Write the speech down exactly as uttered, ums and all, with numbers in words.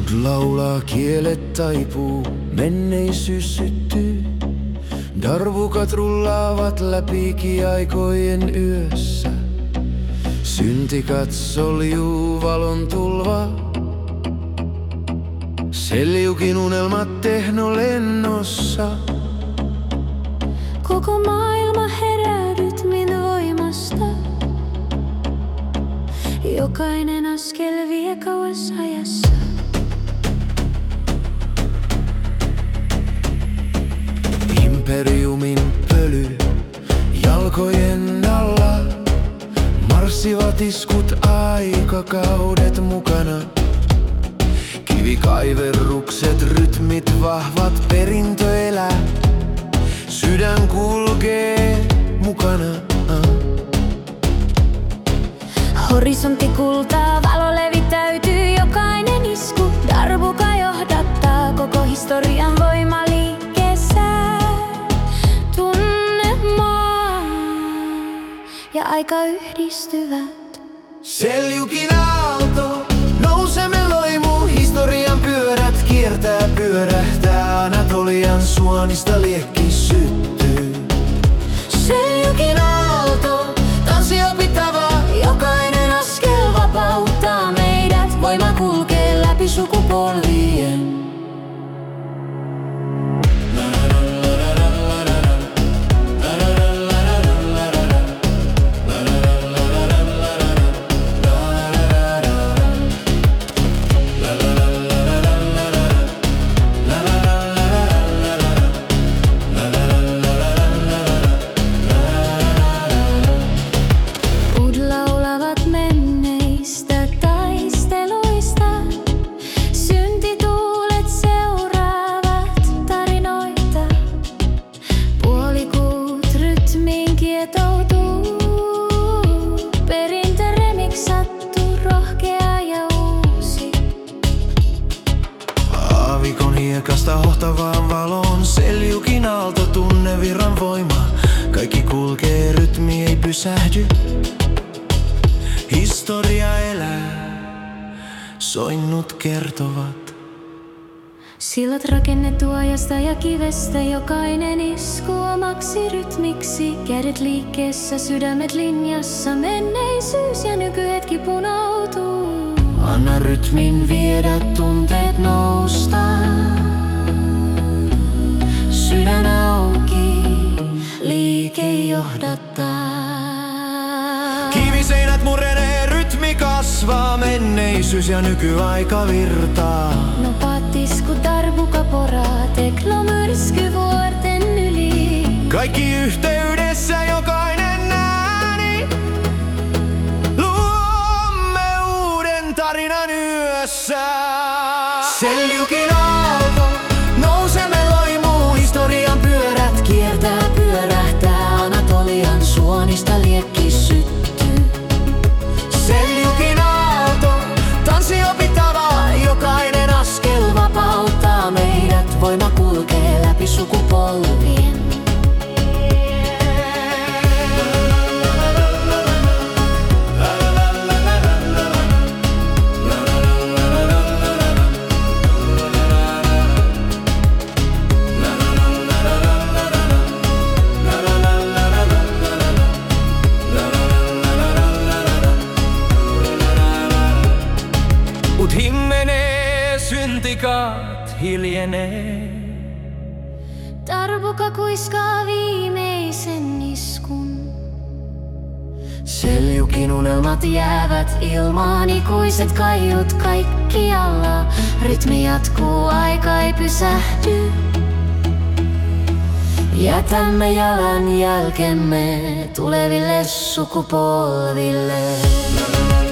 Ud laulaa, kielet taipuu, menneisyys syttyy. Darbukat rullaavat läpi kiaikojen yössä. Syntikat soljuu valon tulva. Seljukin unelmat tehnolennossa. Koko maailma herää rytmin voimasta. Jokainen askel vie kauas ajassa. Imperiumin pöly jalkojen alla. Marssivat iskut aikakaudet mukana. Kivikaiverrukset, rytmit vahvat, perintö elää. Sydän kulkee mukana. Horisontti kultaa, valo levittäytyy, jokainen isku. Darbuka johdattaa koko historian voima liikkeessä. Tunne maa ja aika yhdistyvät. Seljukin aalto, nousemme loimuu, historian pyörät kiertää, pyörähtää. Anatolian suonista liekki syttyy. Seljukin aalto, tanssi opitava, jokainen askel vapauttaa meidät. Voima kulkee läpi sukupolvien. Hiekasta hohtavaan valoon, seljukin aalto, tunne virran voima. Kaikki kulkee, rytmi ei pysähdy. Historia elää, soinnut kertovat. Sillat rakennettu ajasta ja kivestä, jokainen isku omaksi rytmiksi. Kädet liikkeessä, sydämet linjassa, menneisyys ja nykyhetki punoutuu. Anna rytmin viedä tunteet nousta. Sydän auki, liike johdattaa. Kiviseinät murenee, rytmi kasvaa, menneisyys ja nykyaika virtaa. Nopeat iskut, darbuka poraa, teknomyrsky vuorten yli. Kaikki yhteydessä, jokainen ääni. Luomme uuden tarinan yössä. Seljukin aalto, nousemme loimuu, historian pyörät kiertää, pyörähtää. Anatolian suonista liekki syttyy. Seljukin aalto, tanssi opitava, jokainen askel vapauttaa meidät. Voima kulkee läpi sukupolvien. Ut himmenee, syntikat hiljenee. Darbuka kuiskaa viimeisen iskun. Seljukin Unelmat jäävät ilmaan, ikuiset kaiut kaikkialla. Rytmi jatkuu, aika ei pysähdy. Jätämme jalanjälkemme tuleville sukupolville.